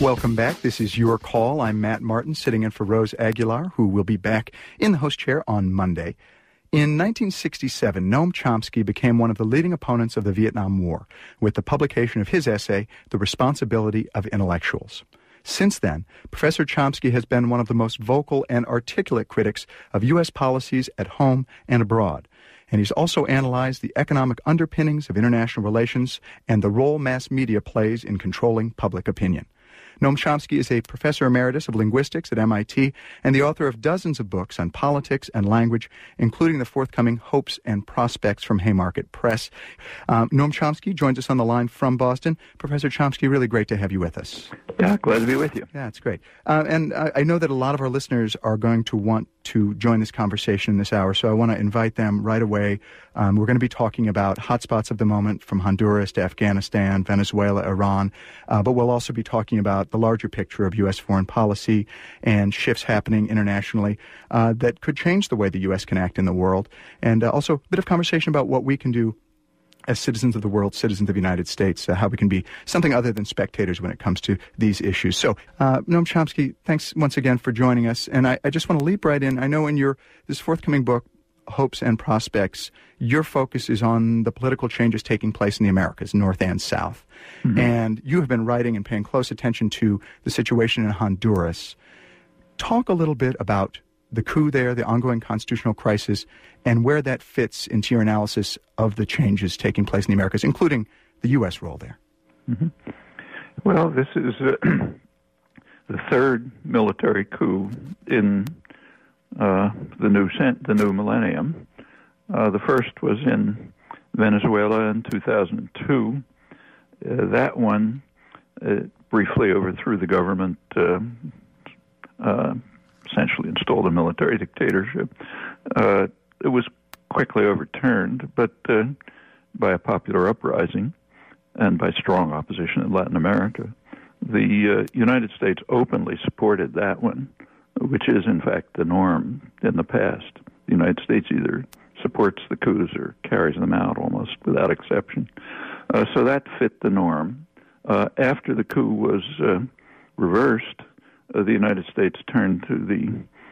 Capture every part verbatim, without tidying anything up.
Welcome back. This is Your Call. I'm Matt Martin, sitting in for Rose Aguilar, who will be back in the host chair on Monday. In nineteen sixty-seven, Noam Chomsky became one of the leading opponents of the Vietnam War with the publication of his essay, The Responsibility of Intellectuals. Since then, Professor Chomsky has been one of the most vocal and articulate critics of U S policies at home and abroad. And he's also analyzed the economic underpinnings of international relations and the role mass media plays in controlling public opinion. Noam Chomsky is a professor emeritus of linguistics at M I T and the author of dozens of books on politics and language, including the forthcoming Hopes and Prospects from Haymarket Press. Um, Noam Chomsky joins us on the line from Boston. Professor Chomsky, really great to have you with us. Yeah, glad to be with you. Yeah, it's great. Uh, and I, I know that a lot of our listeners are going to want to join this conversation in this hour, so I want to invite them right away. Um, we're going to be talking about hotspots of the moment from Honduras to Afghanistan, Venezuela, Iran, uh, but we'll also be talking about the larger picture of U S foreign policy and shifts happening internationally uh, that could change the way the U S can act in the world, and uh, also a bit of conversation about what we can do as citizens of the world, citizens of the United States, uh, how we can be something other than spectators when it comes to these issues. So, uh, Noam Chomsky, thanks once again for joining us. And I, I just want to leap right in. I know in your this forthcoming book, Hopes and Prospects, your focus is on the political changes taking place in the Americas, North and South. Mm-hmm. And you have been writing and paying close attention to the situation in Honduras. Talk a little bit about the coup there, the ongoing constitutional crisis, and where that fits into your analysis of the changes taking place in the Americas, including the U S role there. Mm-hmm. Well, this is uh, the third military coup in uh, the new cent- the new millennium. Uh, the first was in Venezuela in two thousand two. Uh, that one uh, briefly overthrew the government, uh, uh, essentially installed a military dictatorship. Uh, it was quickly overturned, but uh, by a popular uprising and by strong opposition in Latin America. The uh, United States openly supported that one, which is, in fact, the norm in the past. The United States either supports the coups or carries them out almost without exception. Uh, so that fit the norm. Uh, after the coup was uh, reversed, uh, the United States turned to the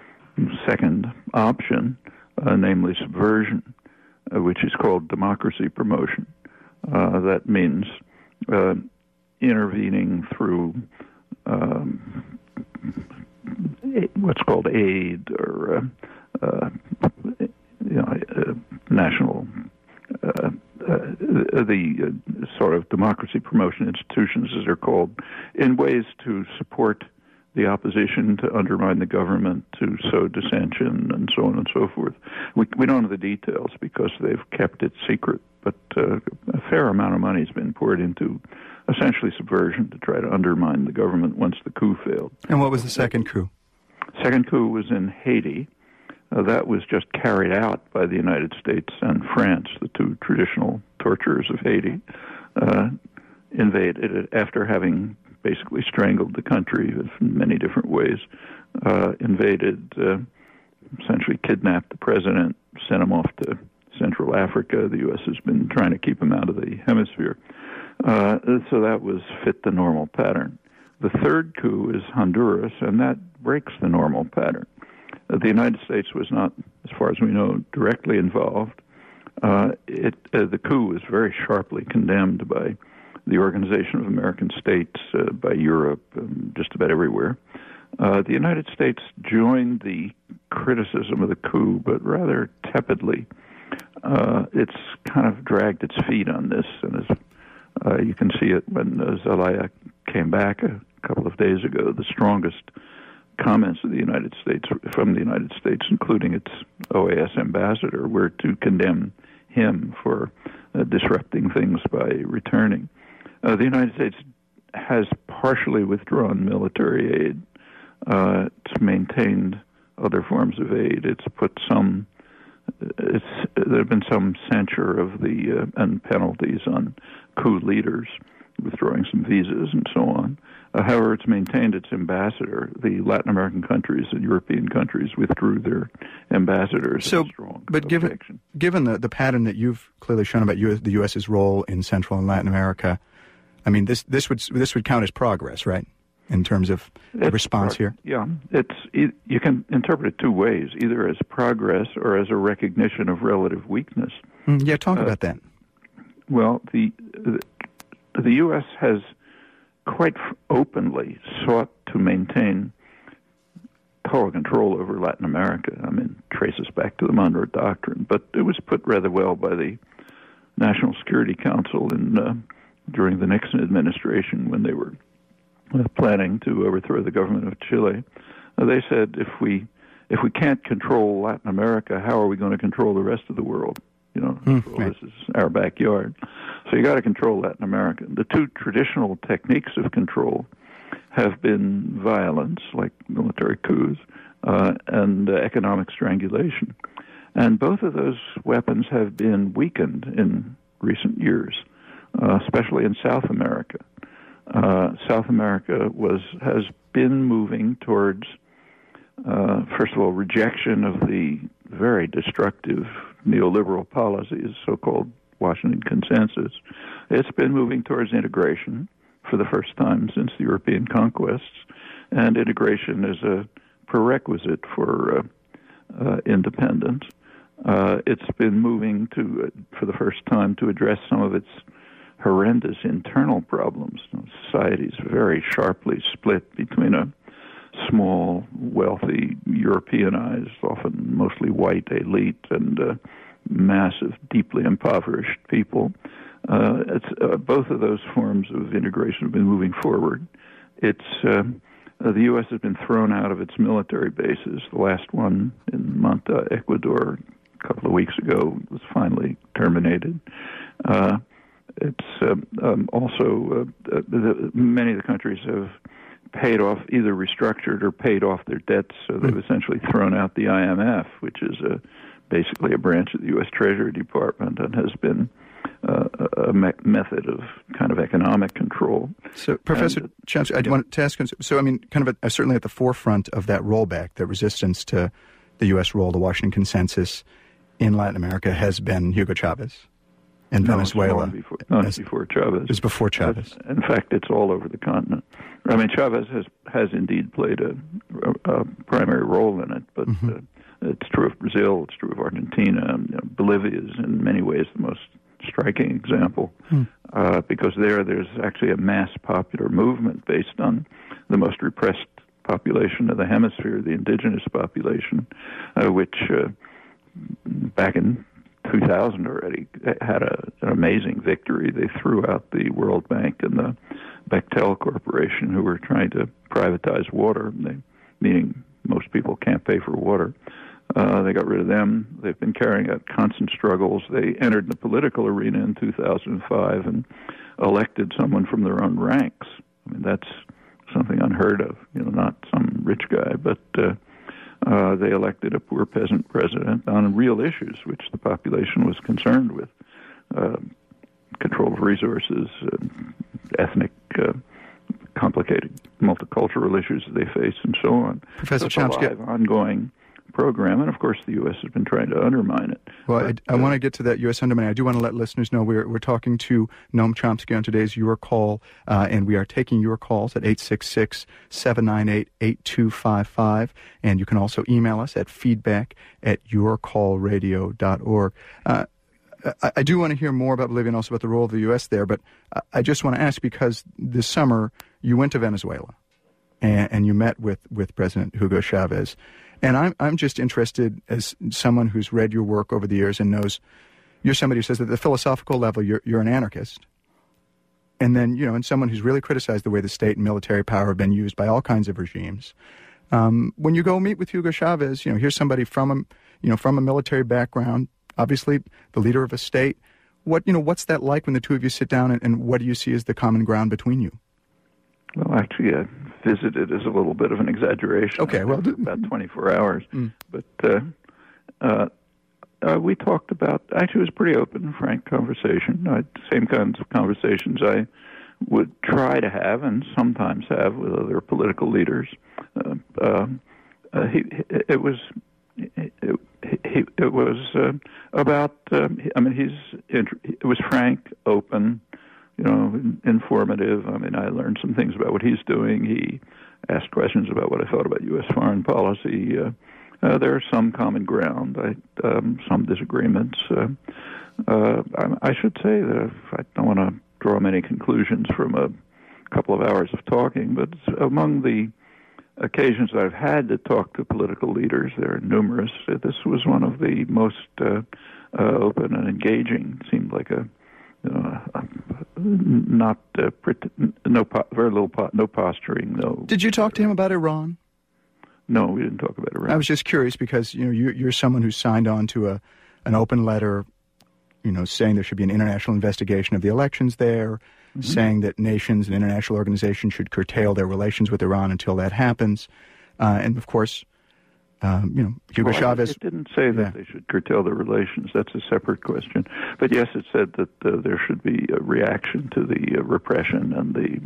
second option, uh, namely subversion, uh, which is called democracy promotion. Uh, that means uh, intervening through um, what's called aid or uh, uh, you know, uh, national, uh, uh, the uh, sort of democracy promotion institutions, as they're called, in ways to support the opposition, to undermine the government, to sow dissension, and so on and so forth. We, we don't know the details because they've kept it secret, but uh, a fair amount of money has been poured into essentially subversion to try to undermine the government once the coup failed. And what was the second coup? Second coup was in Haiti. Uh, that was just carried out by the United States and France, the two traditional torturers of Haiti, uh, invaded it after having basically strangled the country in many different ways, uh, invaded, uh, essentially kidnapped the president, sent him off to Central Africa. The U S has been trying to keep him out of the hemisphere. Uh, so that was fit the normal pattern. The third coup is Honduras, and that breaks the normal pattern. Uh, the United States was not, as far as we know, directly involved. Uh, it, uh, the coup was very sharply condemned by the Organization of American States, uh, by Europe, um, just about everywhere. Uh, the United States joined the criticism of the coup, but rather tepidly. Uh, it's kind of dragged its feet on this, and as, uh, you can see it when uh, Zelaya came back a couple of days ago. The strongest comments of the United States, from the United States, including its O A S ambassador, were to condemn him for uh, disrupting things by returning. Uh, the United States has partially withdrawn military aid. Uh, it's maintained other forms of aid. It's put some. It's there have been some censure of the uh, and penalties on coup leaders, withdrawing some visas and so on. Uh, however, it's maintained its ambassador. The Latin American countries and European countries withdrew their ambassadors. So, but given given the, the pattern that you've clearly shown about U S, the U S's role in Central and Latin America, I mean, this this would this would count as progress, right? in terms of the response here? Yeah, it's you can interpret it two ways, either as progress or as a recognition of relative weakness. Mm, yeah, talk uh, about that. Well, the, the the U S has quite openly sought to maintain total control over Latin America. I mean, traces back to the Monroe Doctrine, but it was put rather well by the National Security Council in uh, during the Nixon administration when they were uh, planning to overthrow the government of Chile. Uh, they said, if we if we can't control Latin America, how are we going to control the rest of the world? You know, mm, well, right. This is our backyard. So you got to control Latin America. The two traditional techniques of control have been violence, like military coups, uh, and uh, economic strangulation. And both of those weapons have been weakened in recent years, uh, especially in South America. Uh, South America was has been moving towards, uh, first of all, rejection of the very destructive neoliberal policies, so-called Washington Consensus. It's been moving towards integration for the first time since the European conquests, and integration is a prerequisite for uh, uh, independence. Uh, it's been moving to, uh, for the first time, to address some of its horrendous internal problems. Society is very sharply split between a small, wealthy, Europeanized, often mostly white elite and uh, massive, deeply impoverished people. Uh, it's, uh, both of those forms of integration have been moving forward. It's uh, uh, the U S has been thrown out of its military bases. The last one in Manta, Ecuador, a couple of weeks ago was finally terminated. Uh, it's uh, um, also uh, the, many of the countries have paid off, either restructured or paid off their debts, so they've essentially thrown out the I M F, which is a, basically a branch of the U S Treasury Department and has been uh, a me- method of kind of economic control. So, Professor and, Chomsky, I yeah. wanted to ask, so I mean, kind of a, certainly at the forefront of that rollback, the resistance to the U S role, the Washington Consensus in Latin America has been Hugo Chavez in no, Venezuela. It's before, no, it's before Chavez. It was before Chavez. In fact, it's all over the continent. I mean, Chavez has, has indeed played a, a, a primary role in it, but mm-hmm. uh, it's true of Brazil, it's true of Argentina. You know, Bolivia is in many ways the most striking example, hmm. uh, because there there's actually a mass popular movement based on the most repressed population of the hemisphere, the indigenous population, uh, which uh, back in two thousand already had a, an amazing victory. They threw out the World Bank and the Bechtel Corporation, who were trying to privatize water, they, meaning most people can't pay for water. Uh, they got rid of them. They've been carrying out constant struggles. They entered the political arena in two thousand five and elected someone from their own ranks. I mean, that's something unheard of, you know, not some rich guy, but uh, uh, they elected a poor peasant president on real issues, which the population was concerned with. Uh, control of resources, uh, ethnic, uh, complicated multicultural issues that they face, and so on. Professor so it's a live, ongoing program, and of course the U S has been trying to undermine it. Well, but, I, I uh, want to get to that U S undermining. I do want to let listeners know we're we're talking to Noam Chomsky on today's Your Call, uh, and we are taking your calls at eight six six, seven nine eight, eight two five five, and you can also email us at feedback at your call radio dot org. Uh, I, I do want to hear more about Bolivia and also about the role of the U S there, but I, I just want to ask, because this summer you went to Venezuela and, and you met with, with President Hugo Chavez. And I'm I'm just interested, as someone who's read your work over the years and knows you're somebody who says that at the philosophical level you're you're an anarchist. And then, you know, and someone who's really criticized the way the state and military power have been used by all kinds of regimes. Um, when you go meet with Hugo Chavez, you know, here's somebody from a you know from a military background, obviously the leader of a state. What you know, what's that like when the two of you sit down, and, and what do you see as the common ground between you? Well, actually, uh, visited is a little bit of an exaggeration. Okay, well, d- about twenty-four hours. Mm. But uh, uh, uh, we talked about, actually, it was a pretty open and frank conversation. Uh, same kinds of conversations I would try to have and sometimes have with other political leaders. Uh, uh, uh, he, it was, it, it, it was uh, about, um, I mean, he's, it was frank, open, you know, informative. I mean, I learned some things about what he's doing. He asked questions about what I thought about U S foreign policy. Uh, uh, there are some common ground, I, um, some disagreements. Uh, uh, I, I should say that I don't want to draw many conclusions from a couple of hours of talking, but among the occasions I've had to talk to political leaders, there are numerous. This was one of the most uh, uh, open and engaging. It seemed like a uh, not uh, no very little no posturing. No. Did you talk to him about Iran? No, we didn't talk about Iran. I was just curious because you know you're, you're someone who signed on to a an open letter, you know, saying there should be an international investigation of the elections there. Mm-hmm. Saying that nations and international organizations should curtail their relations with Iran until that happens. Uh, and, of course, um, you know, Hugo well, Chavez... It didn't say that yeah. they should curtail their relations. That's a separate question. But, yes, it said that uh, there should be a reaction to the uh, repression and the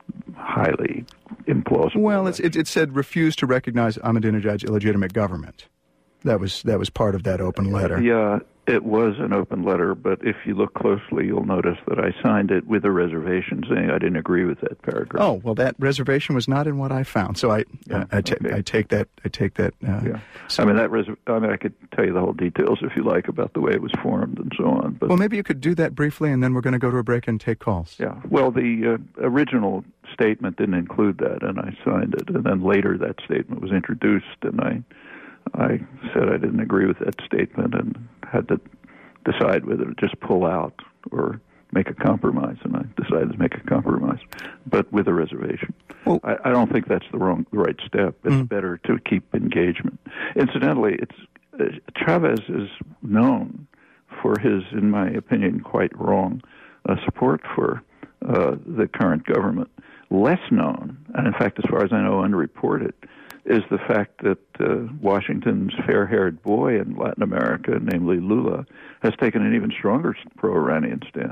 highly implausible... Well, it's, it, it said refuse to recognize Ahmadinejad's illegitimate government. That was that was part of that open letter. Yeah, it was an open letter, but if you look closely, you'll notice that I signed it with a reservation saying I didn't agree with that paragraph. Oh, well, that reservation was not in what I found, so I yeah, uh, I, ta- okay. I take that I take that. Uh, yeah, so. I mean that. Res- I mean, I could tell you the whole details if you like about the way it was formed and so on. But well, maybe you could do that briefly, and then we're going to go to a break and take calls. Yeah. Well, the uh, original statement didn't include that, and I signed it, and then later that statement was introduced, and I. I said I didn't agree with that statement and had to decide whether to just pull out or make a compromise, and I decided to make a compromise, but with a reservation. Well, I, I don't think that's the wrong, the right step. It's mm. better to keep engagement. Incidentally, it's uh, Chavez is known for his, in my opinion, quite wrong uh, support for uh, the current government. Less known, and in fact, as far as I know, unreported, is the fact that uh, Washington's fair-haired boy in Latin America, namely Lula, has taken an even stronger pro-Iranian stand.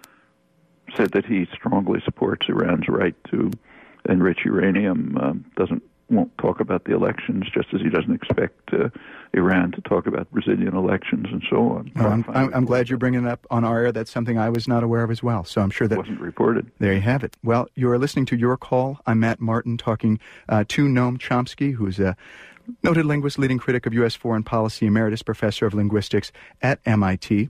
Said that he strongly supports Iran's right to enrich uranium, um, doesn't won't talk about the elections, just as he doesn't expect uh, Iran to talk about Brazilian elections and so on. Oh, I'm, I'm, I'm glad you're bringing it up on our air. That's something I was not aware of as well, so I'm sure that... wasn't reported. There you have it. Well, you are listening to Your Call. I'm Matt Martin talking uh, to Noam Chomsky, who's a noted linguist, leading critic of U S foreign policy, emeritus professor of linguistics at M I T.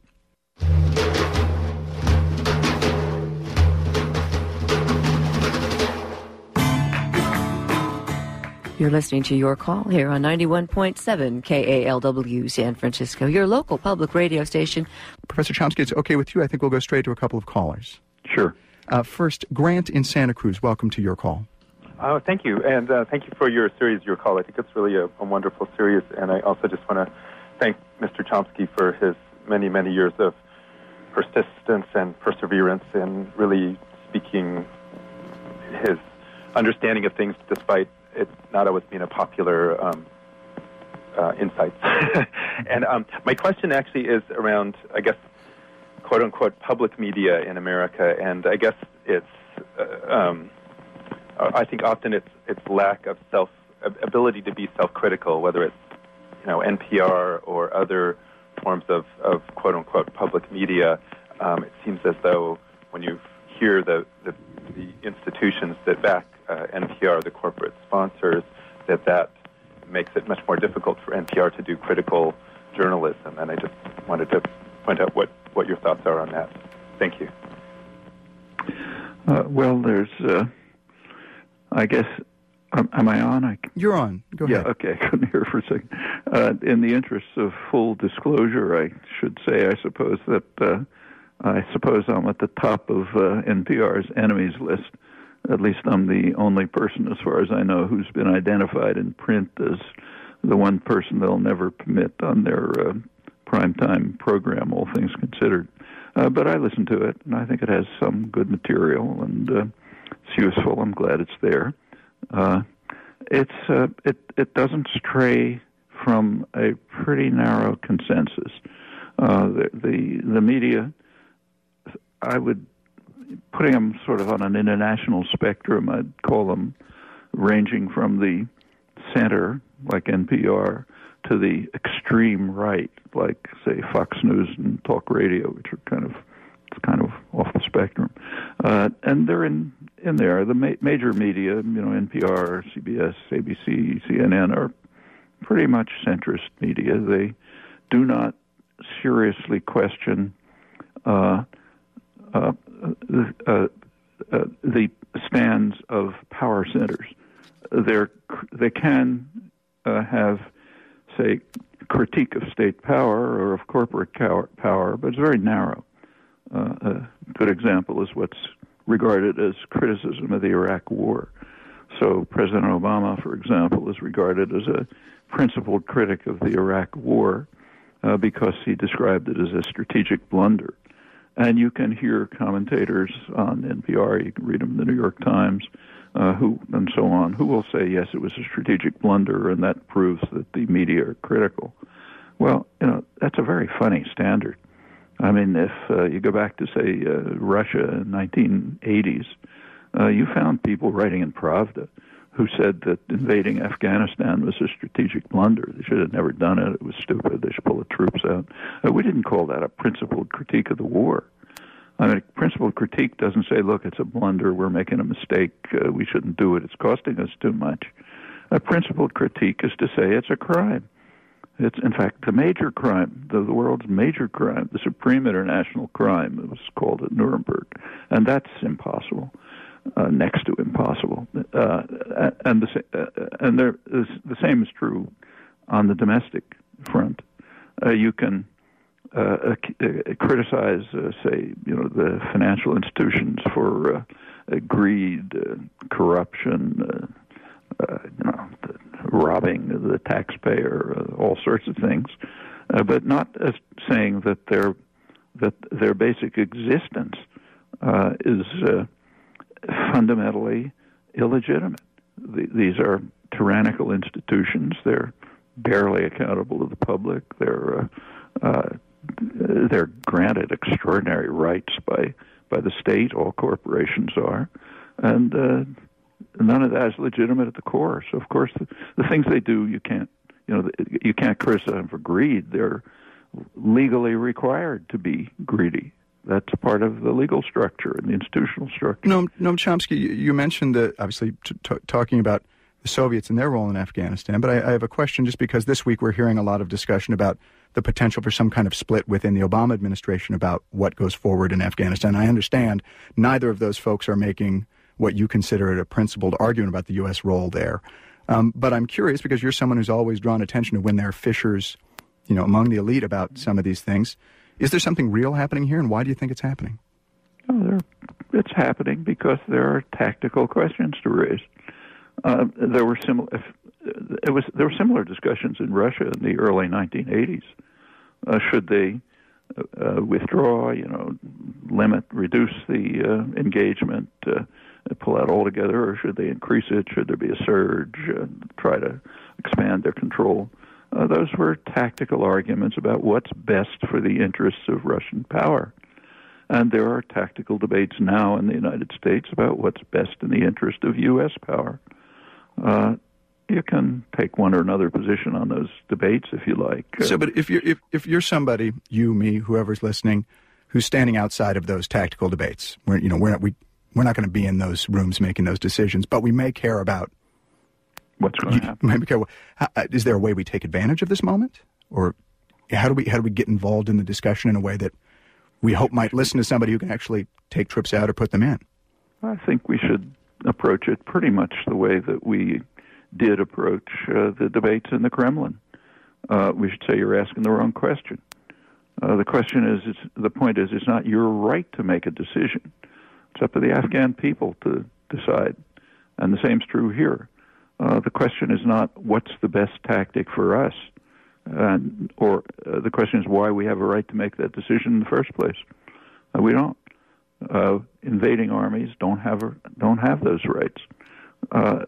You're listening to Your Call here on ninety-one point seven K A L W San Francisco, your local public radio station. Professor Chomsky, it's okay with you. I think we'll go straight to a couple of callers. Sure. Uh, first, Grant in Santa Cruz. Welcome to Your Call. Oh, thank you. And uh, thank you for your series, Your Call. I think it's really a, a wonderful series. And I also just want to thank Mister Chomsky for his many, many years of persistence and perseverance in really speaking his understanding of things despite it not always being a popular um, uh, insights. And um, my question actually is around, I guess, quote-unquote, public media in America. And I guess it's, uh, um, I think often it's it's lack of self, ability to be self-critical, whether it's, you know, N P R or other forms of, of quote-unquote, public media. Um, it seems as though when you hear the, the, the institutions that back Uh, N P R, the corporate sponsors, that that makes it much more difficult for N P R to do critical journalism. And I just wanted to point out what, what your thoughts are on that. Thank you. Uh, well, there's, uh, I guess, um, am I on? I, You're on. Go yeah, ahead. Yeah, okay. I couldn't hear for a second. Uh, in the interests of full disclosure, I should say, I suppose, that uh, I suppose I'm at the top of uh, N P R's enemies list. At least I'm the only person, as far as I know, who's been identified in print as the one person they'll never permit on their uh, primetime program, all things considered. Uh, but I listen to it, and I think it has some good material, and uh, it's useful. I'm glad it's there. Uh, it's uh, it it doesn't stray from a pretty narrow consensus. Uh, the, the the media, I would. Putting them sort of on an international spectrum, I'd call them ranging from the center, like N P R, to the extreme right, like, say, Fox News and Talk Radio, which are kind of it's kind of off the spectrum. Uh, and they're in, in there. The ma- major media, you know, N P R, C B S, A B C, C N N, are pretty much centrist media. They do not seriously question uh, uh, uh, uh, the stands of power centers. They're, they can uh, have, say, critique of state power or of corporate power, but it's very narrow. Uh, a good example is what's regarded as criticism of the Iraq War. So President Obama, for example, is regarded as a principled critic of the Iraq War uh, because he described it as a strategic blunder. And you can hear commentators on N P R, you can read them in the New York Times, uh, who and so on, who will say, yes, it was a strategic blunder, and that proves that the media are critical. Well, you know, that's a very funny standard. I mean, if uh, you go back to, say, uh, Russia in nineteen eighties, uh, you found people writing in Pravda who said that invading Afghanistan was a strategic blunder. They should have never done it. It was stupid. They should pull the troops out. Uh, we didn't call that a principled critique of the war. I mean, a principled critique doesn't say, look, it's a blunder, we're making a mistake, uh, we shouldn't do it, it's costing us too much. A principled critique is to say it's a crime. It's, in fact, the major crime, the, the world's major crime, the supreme international crime, it was called at Nuremberg, and that's impossible. Uh, next to impossible, uh, and the uh, and there is, the same is true on the domestic front. Uh, you can uh, uh, criticize, uh, say, you know, the financial institutions for uh, greed, uh, corruption, uh, uh, you know, the robbing the taxpayer, uh, all sorts of things, uh, but not as saying that their that their basic existence uh, is. Uh, fundamentally illegitimate. The, these are tyrannical institutions. They're barely accountable to the public. They're uh, uh, they're granted extraordinary rights by by the state. All corporations are, and uh, none of that is legitimate at the core. So, of course, the, the things they do, you can't you know you can't criticize them for greed. They're legally required to be greedy. That's part of the legal structure and the institutional structure. Noam, Noam Chomsky, you, you mentioned, uh, obviously, t- t- talking about the Soviets and their role in Afghanistan, but I, I have a question just because this week we're hearing a lot of discussion about the potential for some kind of split within the Obama administration about what goes forward in Afghanistan. I understand neither of those folks are making what you consider a principled argument about the U S role there. Um, but I'm curious because you're someone who's always drawn attention to when there are fissures, you know, among the elite about some of these things. Is there something real happening here, and why do you think it's happening? Oh, there, it's happening because there are tactical questions to raise. Uh, there were similar. It was there were similar discussions in Russia in the early nineteen eighties. Uh, should they uh, withdraw? You know, limit, reduce the uh, engagement, uh, pull out altogether, or should they increase it? Should there be a surge? Uh, try to expand their control. Uh, those were tactical arguments about what's best for the interests of Russian power. And there are tactical debates now in the United States about what's best in the interest of U S power. Uh, you can take one or another position on those debates if you like. Uh, so, but if you're, if, if you're somebody, you, me, whoever's listening, who's standing outside of those tactical debates, we're, you know, we're not, we, we're not going to be in those rooms making those decisions, but we may care about what's going to happen. Maybe, how, is there a way we take advantage of this moment, or how do we how do we get involved in the discussion in a way that we hope might listen to somebody who can actually take trips out or put them in? I think we should approach it pretty much the way that we did approach uh, the debates in the Kremlin. Uh, we should say you're asking the wrong question. Uh, the question is, it's, the point is, it's not your right to make a decision. It's up to the Afghan people to decide, and the same's true here. Uh, the question is not what's the best tactic for us, uh, or uh, the question is why we have a right to make that decision in the first place. Uh, we don't. Uh, invading armies don't have a, don't have those rights. Uh,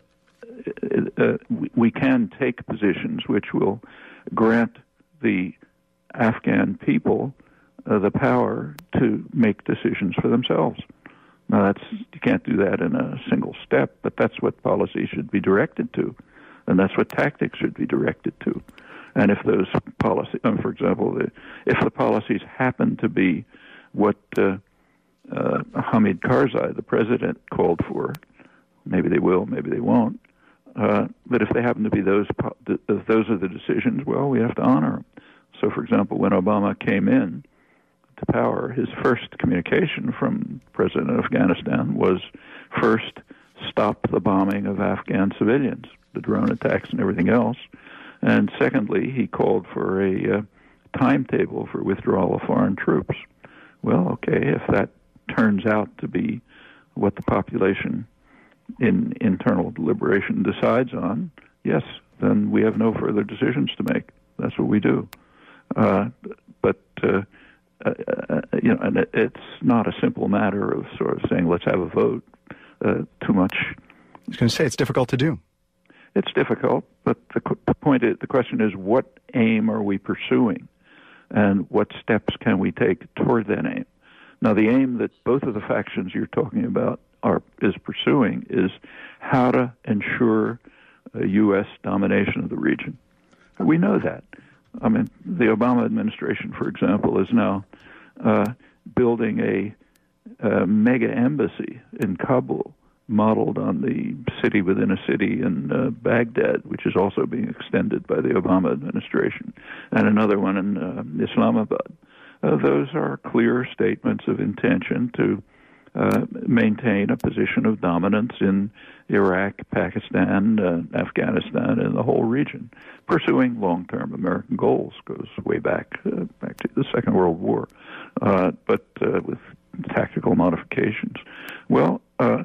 uh, we, we can take positions which will grant the Afghan people uh, the power to make decisions for themselves. Now, that's, you can't do that in a single step, but that's what policy should be directed to, and that's what tactics should be directed to. And if those policies, um, for example, the, if the policies happen to be what uh, uh, Hamid Karzai, the president, called for. Maybe they will, maybe they won't. Uh, but if they happen to be those, if those are the decisions, well, we have to honor them. So, for example, when Obama came in to power, his first communication from President of Afghanistan was first, stop the bombing of Afghan civilians, the drone attacks and everything else. And secondly, he called for a uh, timetable for withdrawal of foreign troops. Well, okay, if that turns out to be what the population in internal deliberation decides on, yes, then we have no further decisions to make. That's what we do. Uh, but, uh, uh, you know, and it's not a simple matter of sort of saying, let's have a vote. Uh, too much. I was going to say, it's difficult to do. It's difficult, but the, the point is, the question is, what aim are we pursuing, and what steps can we take toward that aim? Now, the aim that both of the factions you're talking about are is pursuing is how to ensure a U S domination of the region. We know that. I mean, the Obama administration, for example, is now uh, building a a mega embassy in Kabul, modeled on the city within a city in uh, Baghdad, which is also being extended by the Obama administration, and another one in uh, Islamabad. Uh, those are clear statements of intention to uh, maintain a position of dominance in Iraq, Pakistan, uh, Afghanistan, and the whole region, pursuing long-term American goals. Goes way back, uh, back to the Second World War, uh, but uh, with tactical modifications. Well, uh,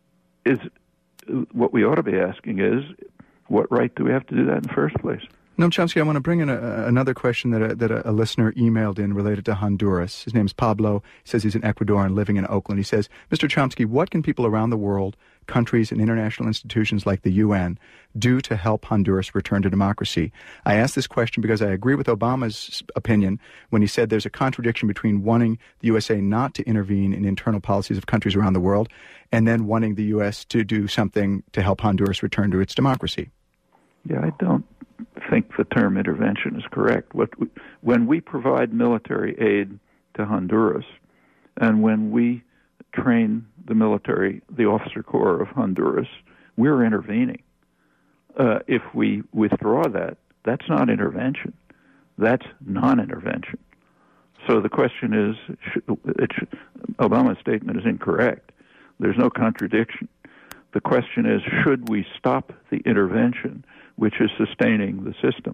is what we ought to be asking is, what right do we have to do that in the first place? Noam Chomsky, I want to bring in a, another question that a, that a, a listener emailed in related to Honduras. His name is Pablo. He says he's an Ecuadorian living in Oakland. He says, Mister Chomsky, what can people around the world, countries and international institutions like the U N, do to help Honduras return to democracy? I ask this question because I agree with Obama's opinion when he said there's a contradiction between wanting the U S A not to intervene in internal policies of countries around the world and then wanting the U S to do something to help Honduras return to its democracy. Yeah, I don't think the term intervention is correct. What we, when we provide military aid to Honduras, and when we train the military, the officer corps of Honduras, we're intervening. Uh, if we withdraw that, that's not intervention. That's non-intervention. So the question is, should, it should, Obama's statement is incorrect. There's no contradiction. The question is, should we stop the intervention which is sustaining the system?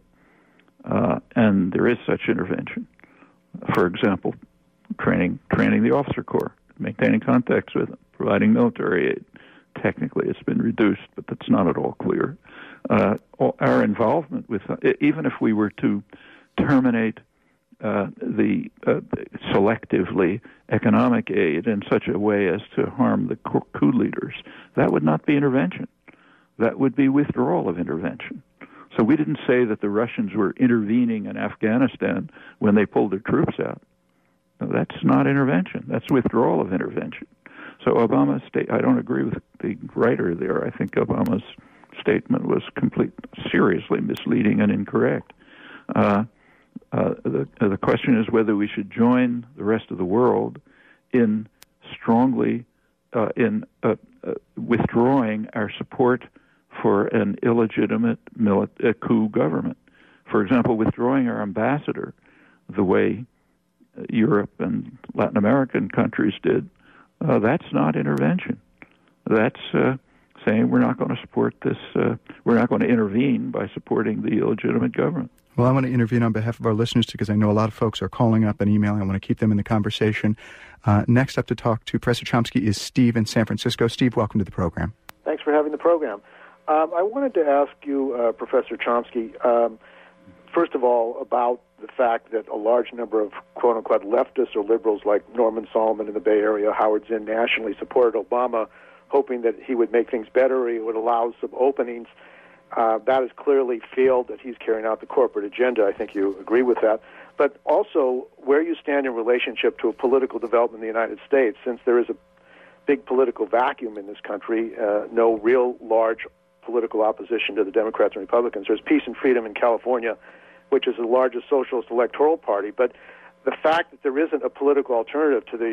Uh, and there is such intervention. For example, training training the officer corps, maintaining contacts with them, providing military aid. Technically, it's been reduced, but that's not at all clear. Uh, our involvement with, uh, even if we were to terminate uh, the uh, selectively economic aid in such a way as to harm the coup leaders, that would not be intervention. That would be withdrawal of intervention. So we didn't say that the Russians were intervening in Afghanistan when they pulled their troops out. No, that's not intervention. That's withdrawal of intervention. So Obama's state, I don't agree with the writer there. I think Obama's statement was complete, seriously misleading and incorrect. Uh, uh, the, uh, the question is whether we should join the rest of the world in strongly uh, in uh, uh, withdrawing our support for an illegitimate mili- uh, coup government. For example, withdrawing our ambassador the way uh, Europe and Latin American countries did, uh, that's not intervention. That's uh, saying we're not going to support this, uh, we're not going to intervene by supporting the illegitimate government. Well, I want to intervene on behalf of our listeners because I know a lot of folks are calling up and emailing. I want to keep them in the conversation. Uh, next up to talk to Professor Chomsky is Steve in San Francisco. Steve, welcome to the program. Thanks for having the program. Um, I wanted to ask you, uh, Professor Chomsky, um, first of all, about the fact that a large number of quote-unquote leftists or liberals like Norman Solomon in the Bay Area, Howard Zinn nationally, supported Obama, hoping that he would make things better or he would allow some openings. Uh, that has clearly failed, that he's carrying out the corporate agenda. I think you agree with that. But also, where you stand in relationship to a political development in the United States, since there is a big political vacuum in this country, uh, no real large political opposition to the Democrats and Republicans. There's Peace and Freedom in California, which is the largest socialist electoral party. But the fact that there isn't a political alternative to the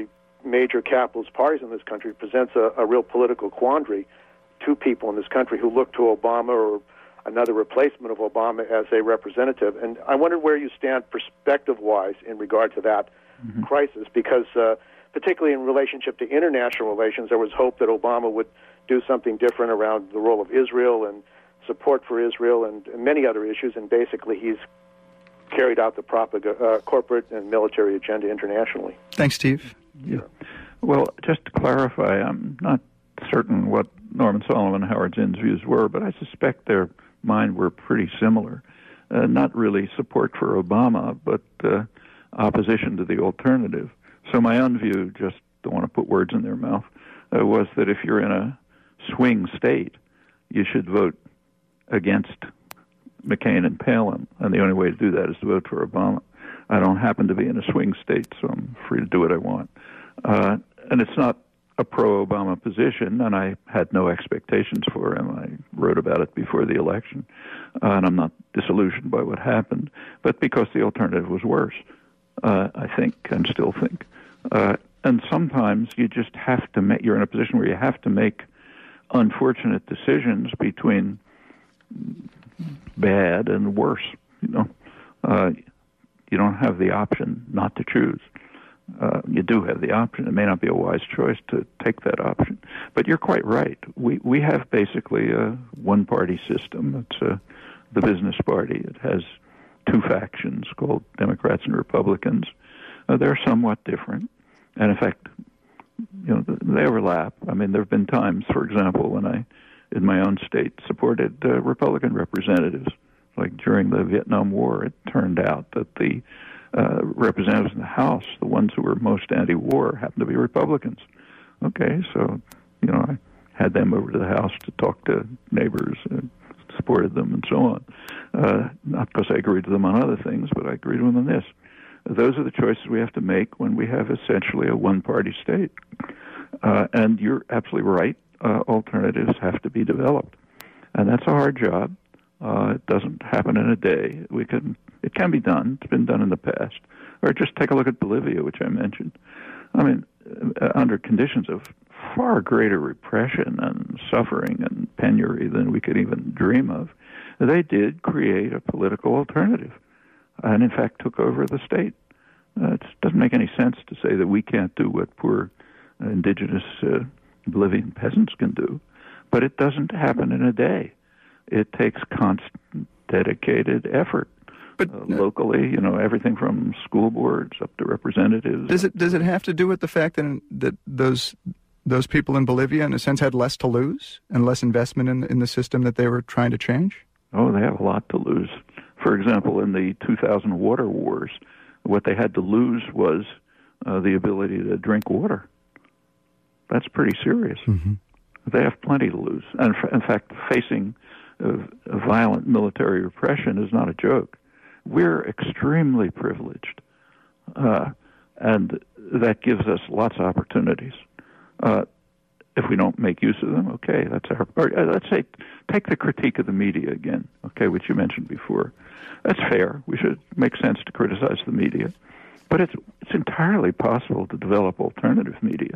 major capitalist parties in this country presents a, a real political quandary to people in this country who look to Obama or another replacement of Obama as a representative. And I wondered where you stand perspective-wise in regard to that mm-hmm. crisis, because uh, particularly in relationship to international relations, there was hope that Obama would do something different around the role of Israel and support for Israel and, and many other issues, and basically he's carried out the propag- uh, corporate and military agenda internationally. Thanks, Steve. Yeah. Well, just to clarify, I'm not certain what Norman Solomon and Howard Zinn's views were, but I suspect their mine were pretty similar. Uh, not really support for Obama, but uh, opposition to the alternative. So my own view, just don't want to put words in their mouth, uh, was that if you're in a swing state, you should vote against McCain and Palin, and the only way to do that is to vote for Obama. I don't happen to be in a swing state, so I'm free to do what I want. Uh, and it's not a pro-Obama position, and I had no expectations for him. I wrote about it before the election, uh, and I'm not disillusioned by what happened, but because the alternative was worse, uh, I think, and still think. Uh, and sometimes you just have to make, you're in a position where you have to make unfortunate decisions between bad and worse. You know, uh, you don't have the option not to choose. Uh, you do have the option. It may not be a wise choice to take that option, but you're quite right. We we have basically a one-party system. It's a, the business party. It has two factions called Democrats and Republicans. Uh, they're somewhat different, and in fact, you know, they overlap. I mean, there have been times, for example, when I, in my own state, supported uh, Republican representatives. Like during the Vietnam War, it turned out that the uh, representatives in the House, the ones who were most anti-war, happened to be Republicans. Okay, so, you know, I had them over to the House to talk to neighbors and supported them and so on. Uh, not because I agreed with them on other things, but I agreed with them on this. Those are the choices we have to make when we have essentially a one-party state. Uh, and you're absolutely right. Uh, alternatives have to be developed. And that's a hard job. Uh, it doesn't happen in a day. We can. It can be done. It's been done in the past. Or just take a look at Bolivia, which I mentioned. I mean, uh, under conditions of far greater repression and suffering and penury than we could even dream of, they did create a political alternative and, in fact, took over the state. Uh, it doesn't make any sense to say that we can't do what poor uh, indigenous uh, Bolivian peasants can do, but it doesn't happen in a day. It takes constant, dedicated effort. But uh, locally, you know, everything from school boards up to representatives. Does it does it have to do with the fact that that those those people in Bolivia, in a sense, had less to lose and less investment in in the system that they were trying to change? Oh, they have a lot to lose. For example, in the two thousand water wars, what they had to lose was uh, the ability to drink water. That's pretty serious. Mm-hmm. They have plenty to lose. And in fact, facing uh, violent military repression is not a joke. We're extremely privileged, uh, and that gives us lots of opportunities. Uh, if we don't make use of them, okay, that's our. Or, uh, let's say, take the critique of the media again, okay, which you mentioned before. That's fair. We should make sense to criticize the media, but it's it's entirely possible to develop alternative media.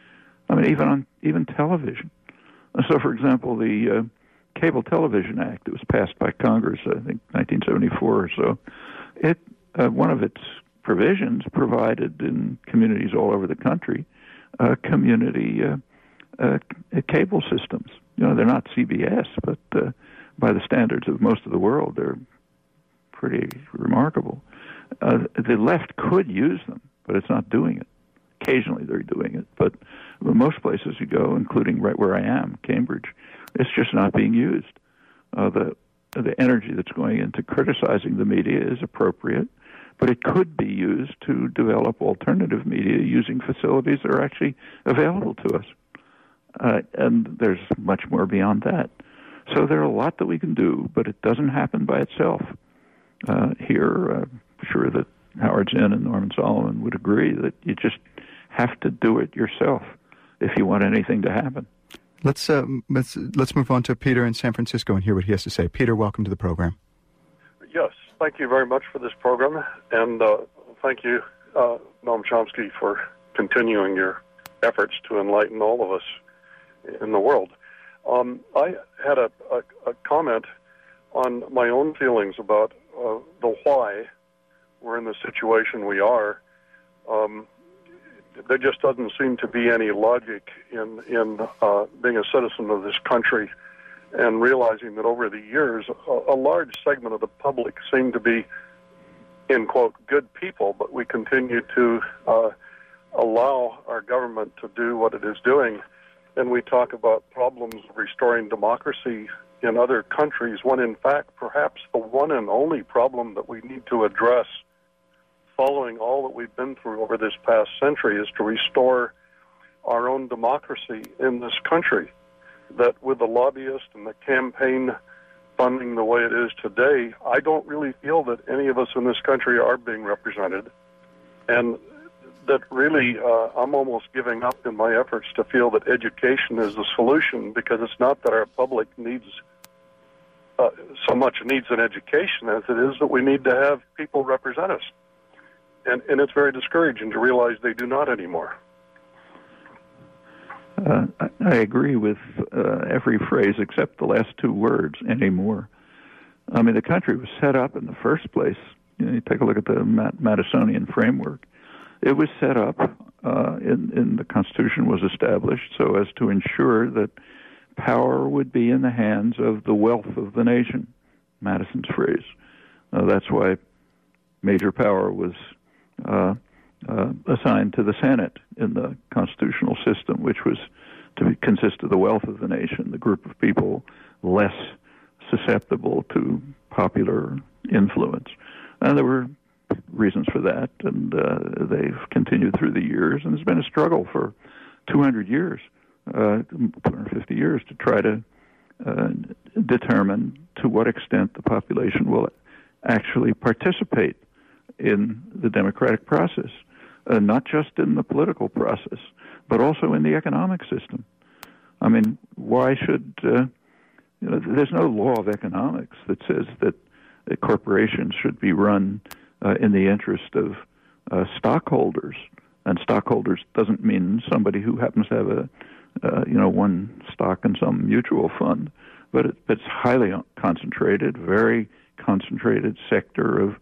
I mean, even on even television. So, for example, the uh, Cable Television Act that was passed by Congress, I think, nineteen seventy-four or so. It uh, one of its provisions provided in communities all over the country uh, community uh, uh, cable systems. You know, they're not C B S, but uh, by the standards of most of the world, they're pretty remarkable. Uh, the left could use them, but it's not doing it. Occasionally they're doing it, but most places you go, including right where I am, Cambridge, it's just not being used. Uh, the the energy that's going into criticizing the media is appropriate, but it could be used to develop alternative media using facilities that are actually available to us. Uh, and there's much more beyond that. So there are a lot that we can do, but it doesn't happen by itself. Uh, here, uh, I'm sure that Howard Zinn and Norman Solomon would agree that you just have to do it yourself if you want anything to happen. Let's uh, let's let's move on to Peter in San Francisco and hear what he has to say. Peter, welcome to the program. Yes, thank you very much for this program, and uh, thank you, uh, Noam Chomsky, for continuing your efforts to enlighten all of us in the world. Um, I had a, a, a comment on my own feelings about uh, the why we're in the situation we are. Um, there just doesn't seem to be any logic in, in uh, being a citizen of this country and realizing that over the years, a, a large segment of the public seem to be, in quote, good people, but we continue to uh, allow our government to do what it is doing. And we talk about problems of restoring democracy in other countries, when in fact perhaps the one and only problem that we need to address following all that we've been through over this past century is to restore our own democracy in this country. That with the lobbyists and the campaign funding the way it is today, I don't really feel that any of us in this country are being represented. And that really, uh, I'm almost giving up in my efforts to feel that education is the solution, because it's not that our public needs uh, so much needs an education as it is that we need to have people represent us. And, and it's very discouraging to realize they do not anymore. Uh, I agree with uh, every phrase except the last two words, anymore. I mean, the country was set up in the first place. You know, you take a look at the Madisonian framework. It was set up, uh, in, in the Constitution was established so as to ensure that power would be in the hands of the wealth of the nation, Madison's phrase. Uh, that's why major power was uh, uh, assigned to the Senate in the constitutional system, which was to be, consist of the wealth of the nation, the group of people less susceptible to popular influence. And there were reasons for that, and uh, they've continued through the years, and there's been a struggle for two hundred years, uh, two hundred fifty years, to try to uh, determine to what extent the population will actually participate in the democratic process, uh, not just in the political process, but also in the economic system. I mean, why should, uh, you know, there's no law of economics that says that uh, corporations should be run Uh, in the interest of uh, stockholders, and stockholders doesn't mean somebody who happens to have a, uh, you know, one stock in some mutual fund, but it, it's highly concentrated, very concentrated sector of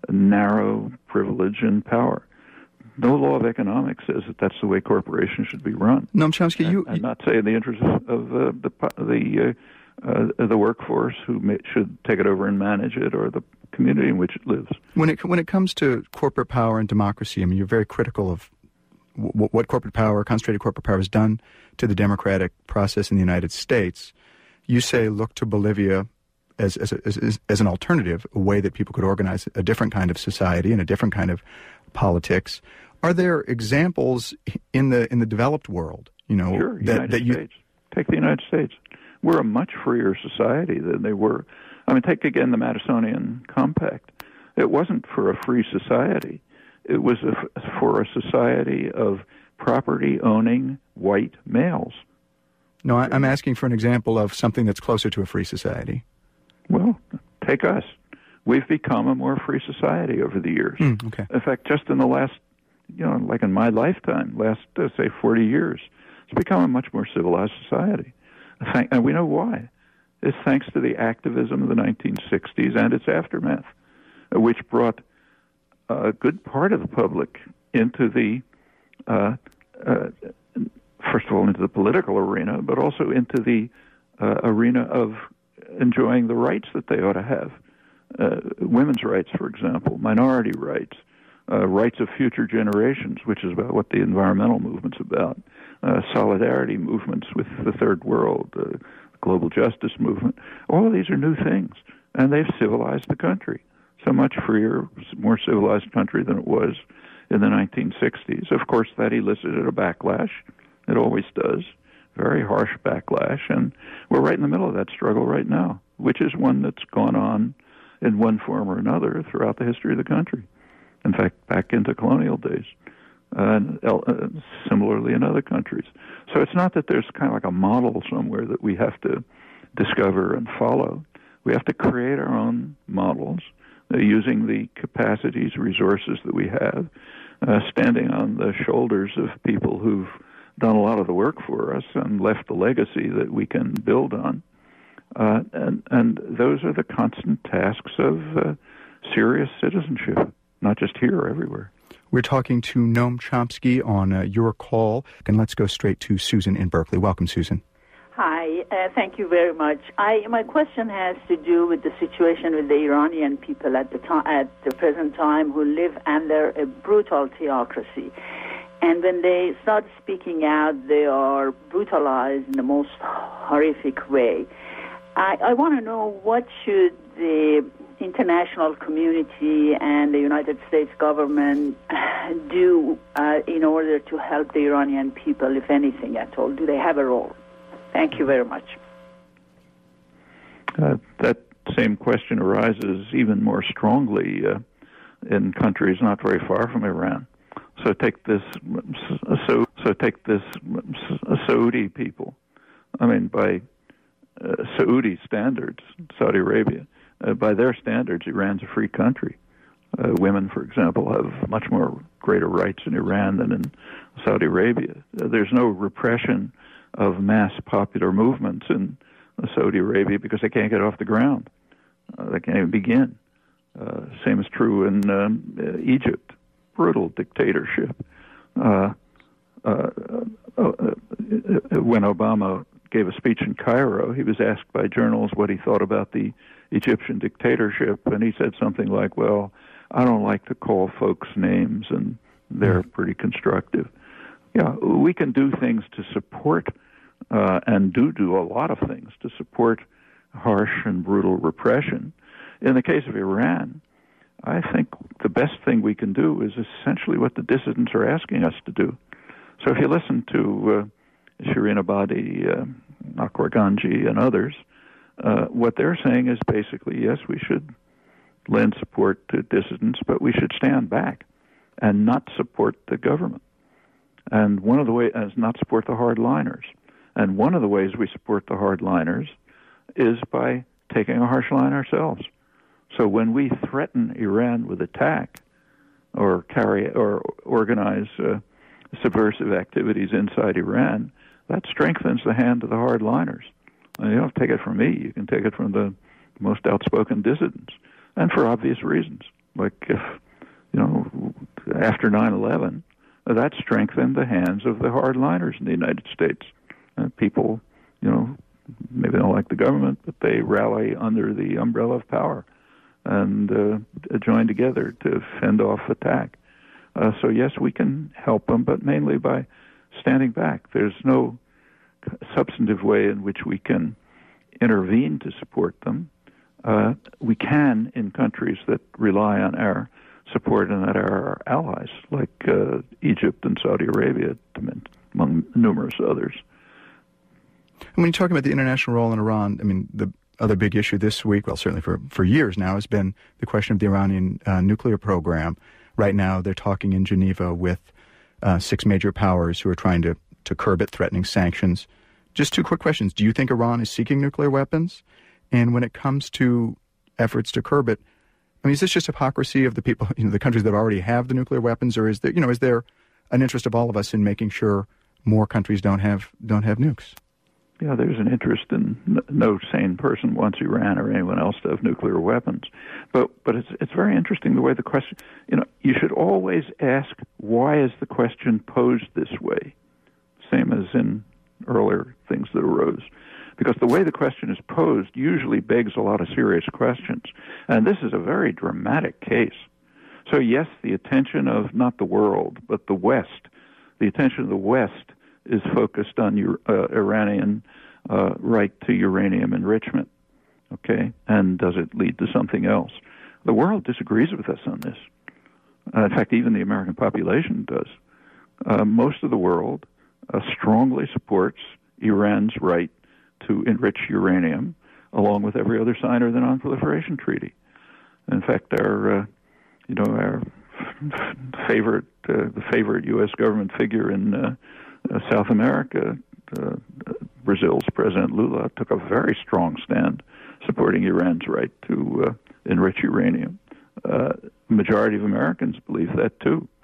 narrow privilege and power. No law of economics says that that's the way corporations should be run. Noam Chomsky, you, and, and not say in the interest of, of uh, the the uh, uh, the workforce who may, should take it over and manage it, or the community in which it lives. When it when it comes to corporate power and democracy, I mean, you're very critical of w- what corporate power, concentrated corporate power, has done to the democratic process in the United States. You say look to Bolivia as as, a, as as an alternative, a way that people could organize a different kind of society and a different kind of politics. Are there examples in the in the developed world? You know, sure, that, United that you States. Take the United States. We're a much freer society than they were. I mean, take again the Madisonian Compact. It wasn't for a free society. It was a, for a society of property-owning white males. No, I, I'm asking for an example of something that's closer to a free society. Well, take us. We've become a more free society over the years. Mm, okay. In fact, just in the last, you know, like in my lifetime, last, uh, say, forty years, it's become a much more civilized society. And we know why. It's thanks to the activism of the nineteen sixties and its aftermath, which brought a good part of the public into the, uh, uh, first of all, into the political arena, but also into the uh, arena of enjoying the rights that they ought to have. Uh, women's rights, for example, minority rights, uh, rights of future generations, which is about what the environmental movement's about, uh, solidarity movements with the third world, uh, global justice movement. All of these are new things, and they've civilized the country. So much freer, more civilized country than it was in the nineteen sixties. Of course, that elicited a backlash. It always does. Very harsh backlash, and we're right in the middle of that struggle right now, which is one that's gone on in one form or another throughout the history of the country. In fact, back into colonial days, uh, uh, similarly in other countries. So it's not that there's kind of like a model somewhere that we have to discover and follow. We have to create our own models uh, using the capacities, resources that we have, uh, standing on the shoulders of people who've done a lot of the work for us and left a legacy that we can build on. Uh, and, and those are the constant tasks of uh, serious citizenship, not just here, everywhere. We're talking to Noam Chomsky on uh, Your Call, and let's go straight to Susan in Berkeley. Welcome, Susan. Hi, uh, thank you very much. I, my question has to do with the situation with the Iranian people at the, to- at the present time who live under a brutal theocracy. And when they start speaking out, they are brutalized in the most horrific way. I, I want to know what should the international community and the United States government do uh, in order to help the Iranian people, if anything at all? Do they have a role? Thank you very much. Uh, that same question arises even more strongly uh, in countries not very far from Iran. So take this, so so take this Saudi people. I mean, by uh, Saudi standards, Saudi Arabia, uh, by their standards, Iran's a free country. Uh, women, for example, have much more greater rights in Iran than in Saudi Arabia. Uh, there's no repression of mass popular movements in Saudi Arabia because they can't get off the ground. Uh, they can't even begin. Uh, same is true in um, uh, Egypt. Brutal dictatorship. Uh, uh, uh, uh, when Obama gave a speech in Cairo, he was asked by journalists what he thought about the Egyptian dictatorship, and he said something like, well, I don't like to call folks names, and they're pretty constructive. Yeah, we can do things to support, uh, and do do a lot of things to support harsh and brutal repression. In the case of Iran, I think the best thing we can do is essentially what the dissidents are asking us to do. So if you listen to uh, Shirin Ebadi, uh, Akbar Ganji, and others, uh, what they're saying is basically, yes, we should lend support to dissidents, but we should stand back and not support the government. And one of the ways is not support the hardliners. And one of the ways we support the hardliners is by taking a harsh line ourselves. So when we threaten Iran with attack or carry or organize uh, subversive activities inside Iran, that strengthens the hand of the hardliners. And you don't take it from me. You can take it from the most outspoken dissidents, and for obvious reasons. Like if, you know, after nine eleven, that strengthened the hands of the hardliners in the United States. Uh, people, you know, maybe they don't like the government, but they rally under the umbrella of power and uh, join together to fend off attack. Uh, so yes, we can help them, but mainly by standing back. There's no substantive way in which we can intervene to support them. Uh, we can in countries that rely on our support and that are our allies, like uh, Egypt and Saudi Arabia, among numerous others. And when you talk about the international role in Iran, I mean, the other big issue this week, well, certainly for, for years now, has been the question of the Iranian uh, nuclear program. Right now, they're talking in Geneva with uh, six major powers who are trying to, to curb it, threatening sanctions. Just two quick questions. Do you think Iran is seeking nuclear weapons? And when it comes to efforts to curb it, I mean, is this just hypocrisy of the people, you know, the countries that already have the nuclear weapons, or is there, you know, is there an interest of all of us in making sure more countries don't have don't have nukes? Yeah, there's an interest in no sane person wants Iran or anyone else to have nuclear weapons. But but it's it's very interesting the way the question, you know, you should always ask, why is the question posed this way? Same as in earlier things that arose. Because the way the question is posed usually begs a lot of serious questions. And this is a very dramatic case. So yes, the attention of not the world, but the West, the attention of the West is focused on uh, Iranian uh, right to uranium enrichment, okay? And does it lead to something else? The world disagrees with us on this. Uh, in fact, even the American population does. Uh, most of the world uh, strongly supports Iran's right to enrich uranium, along with every other signer of the Non-Proliferation Treaty. In fact, our, uh, you know, our favorite, uh, the favorite U S government figure in uh, uh, South America, uh, Brazil's President Lula, took a very strong stand supporting Iran's right to uh, enrich uranium. Uh, the majority of Americans believe that too.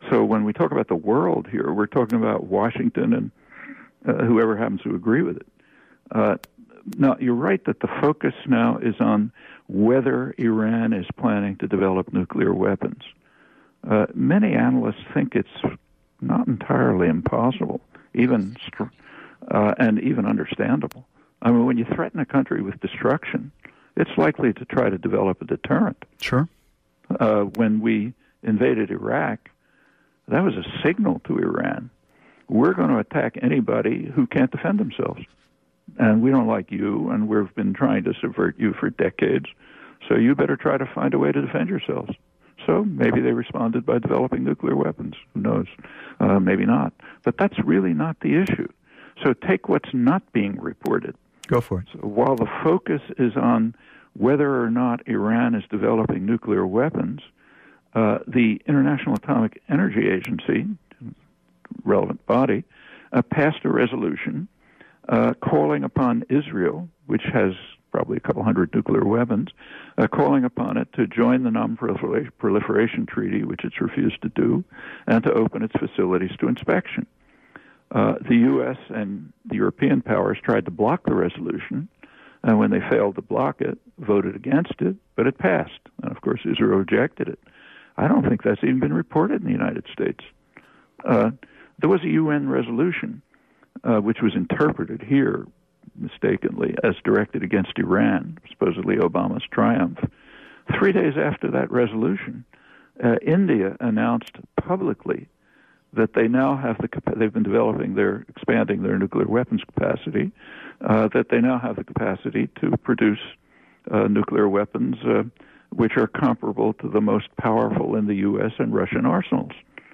So when we talk about the world here, we're talking about Washington and uh, whoever happens to agree with it. Uh, now, you're right that the focus now is on whether Iran is planning to develop nuclear weapons. Uh, many analysts think it's not entirely impossible, even uh, and even understandable. I mean, when you threaten a country with destruction, it's likely to try to develop a deterrent. Sure. Uh, when we invaded Iraq, that was a signal to Iran. We're going to attack anybody who can't defend themselves. And we don't like you, and we've been trying to subvert you for decades, so you better try to find a way to defend yourselves. So maybe they responded by developing nuclear weapons. Who knows? Uh, maybe not. But that's really not the issue. So take what's not being reported. Go for it. So while the focus is on whether or not Iran is developing nuclear weapons, uh, the International Atomic Energy Agency, relevant body, uh, passed a resolution uh, calling upon Israel, which has probably a couple hundred nuclear weapons, uh, calling upon it to join the Non-Proliferation Treaty, which it's refused to do, and to open its facilities to inspection. Uh, the U S and the European powers tried to block the resolution, and when they failed to block it, voted against it, but it passed. And, of course, Israel rejected it. I don't think that's even been reported in the United States. Uh, there was a U N resolution, uh, which was interpreted here mistakenly as directed against Iran, supposedly Obama's triumph. Three days after that resolution, uh, India announced publicly that they now have the they've been developing their expanding their nuclear weapons capacity, uh, that they now have the capacity to produce uh, nuclear weapons uh, which are comparable to the most powerful in the U S and Russian arsenals.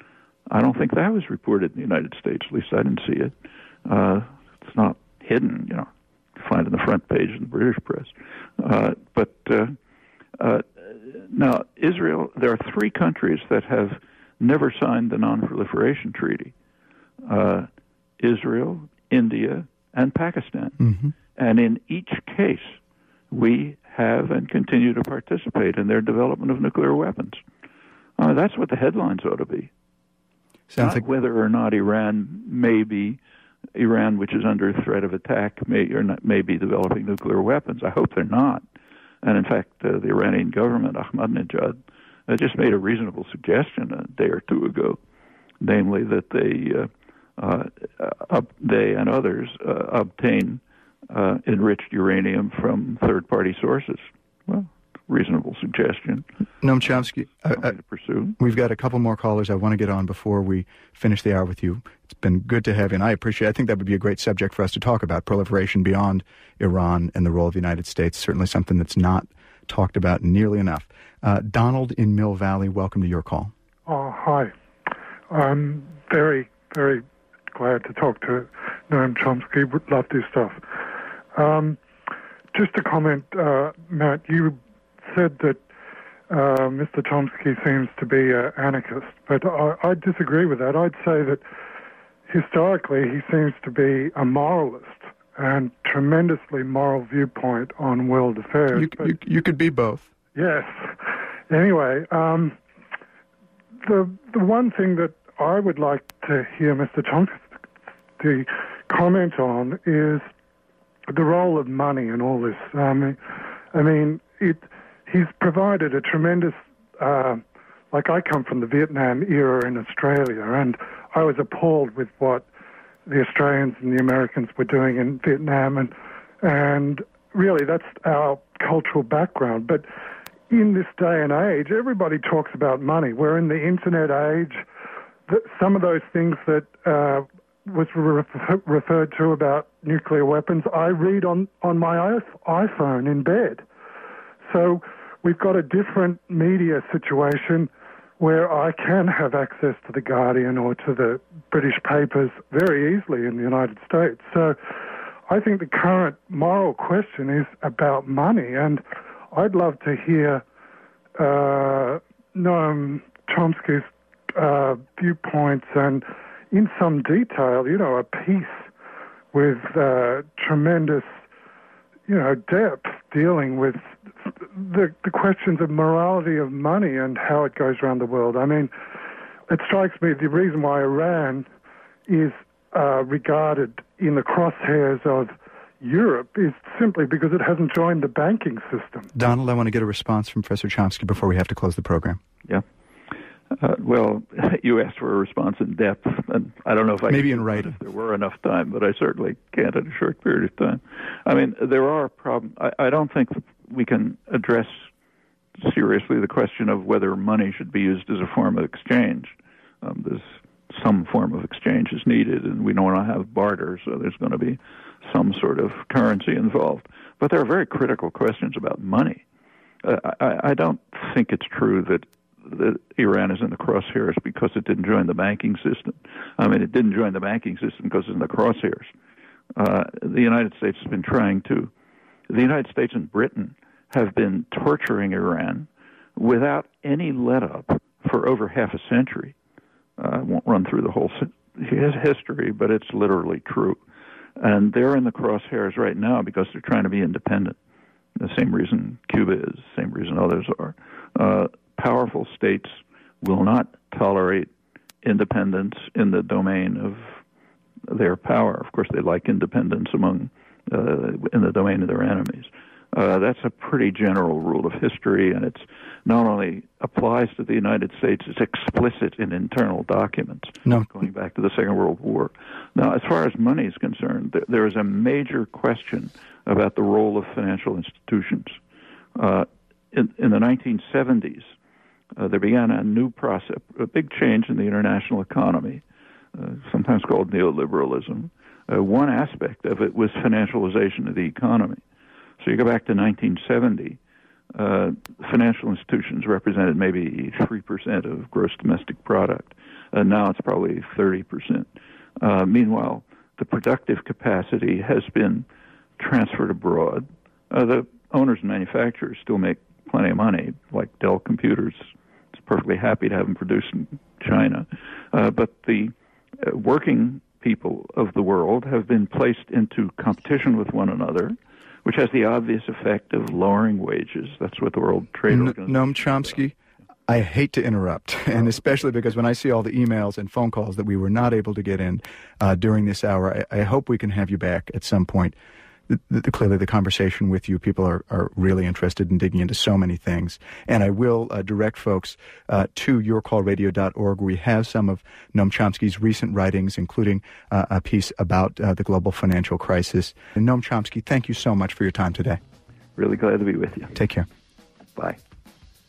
I don't think that was reported in the United States. At least I didn't see it. Uh, it's not hidden, you know. You find it in the front page in the British press. Uh, but uh, uh, now, Israel, there are three countries that have never signed the Non-Proliferation Treaty. Uh, Israel, India, and Pakistan. Mm-hmm. And in each case, we have and continue to participate in their development of nuclear weapons. Uh, that's what the headlines ought to be. Sounds not like whether or not Iran may be, Iran, which is under threat of attack, may or not, may be developing nuclear weapons. I hope they're not. And in fact, uh, the Iranian government, Ahmadinejad, uh, just made a reasonable suggestion a day or two ago, namely that they, uh, uh, uh, they and others uh, obtain uh, enriched uranium from third-party sources. Well, reasonable suggestion. Noam Chomsky, uh, uh, to pursue. We've got a couple more callers I want to get on before we finish the hour with you. It's been good to have you, and I appreciate it. I think that would be a great subject for us to talk about, proliferation beyond Iran and the role of the United States, certainly something that's not talked about nearly enough. Uh, Donald in Mill Valley, welcome to your call. Oh, hi. I'm very, very glad to talk to Noam Chomsky. Would love this stuff. Um, just a comment, uh, Matt, you said that uh, Mister Chomsky seems to be an anarchist, but I, I disagree with that. I'd say that historically he seems to be a moralist and tremendously moral viewpoint on world affairs. You, but, you, you could be both. Yes. Anyway, um, the the one thing that I would like to hear Mister Chomsky comment on is the role of money in all this. Um, I mean, it. He's provided a tremendous, uh, like I come from the Vietnam era in Australia, and I was appalled with what the Australians and the Americans were doing in Vietnam, and and really that's our cultural background. But in this day and age, everybody talks about money. We're in the internet age. The, some of those things that uh, was re- referred to about nuclear weapons, I read on, on my iPhone in bed. So we've got a different media situation where I can have access to The Guardian or to the British papers very easily in the United States. So I think the current moral question is about money, and I'd love to hear uh, Noam Chomsky's uh, viewpoints and in some detail, you know, a piece with uh, tremendous, you know, depth dealing with the, the questions of morality of money and how it goes around the world. I mean, it strikes me the reason why Iran is uh, regarded in the crosshairs of Europe is simply because it hasn't joined the banking system. Donald, I want to get a response from Professor Chomsky before we have to close the program. Yeah. Uh, well, you asked for a response in depth, and I don't know if I maybe could in writing if there were enough time, but I certainly can't in a short period of time. I mean, there are problems. I, I don't think we can address seriously the question of whether money should be used as a form of exchange. Um, there's some form of exchange is needed, and we don't want to have barter, so there's going to be some sort of currency involved. But there are very critical questions about money. Uh, I, I don't think it's true that that Iran is in the crosshairs because it didn't join the banking system. I mean, it didn't join the banking system because it's in the crosshairs. Uh, the United States has been trying to, the United States and Britain have been torturing Iran without any let-up for over half a century. Uh, I won't run through the whole history, but it's literally true. And they're in the crosshairs right now because they're trying to be independent. The same reason Cuba is, the same reason others are. Uh, powerful states will not tolerate independence in the domain of their power. Of course, they like independence among uh, in the domain of their enemies. Uh, that's a pretty general rule of history, and it's not only applies to the United States, it's explicit in internal documents no. going back to the Second World War. Now, as far as money is concerned, there, there is a major question about the role of financial institutions. Uh, in, in the nineteen seventies, Uh, there began a new process, a big change in the international economy, uh, sometimes called neoliberalism. Uh, one aspect of it was financialization of the economy. So you go back to nineteen seventy, uh, financial institutions represented maybe three percent of gross domestic product. Uh, now it's probably thirty percent. Uh, meanwhile, the productive capacity has been transferred abroad. Uh, the owners and manufacturers still make plenty of money, like Dell Computers. It's perfectly happy to have them produced in China. Uh, but the uh, working people of the world have been placed into competition with one another, which has the obvious effect of lowering wages. That's what the World Trade N- Organization... Noam Chomsky, I hate to interrupt, and especially because when I see all the emails and phone calls that we were not able to get in uh, during this hour, I, I hope we can have you back at some point. The, the, clearly, the conversation with you, people are, are really interested in digging into so many things. And I will uh, direct folks uh, to your call radio dot org, where we have some of Noam Chomsky's recent writings, including uh, a piece about uh, the global financial crisis. And Noam Chomsky, thank you so much for your time today. Really glad to be with you. Take care. Bye.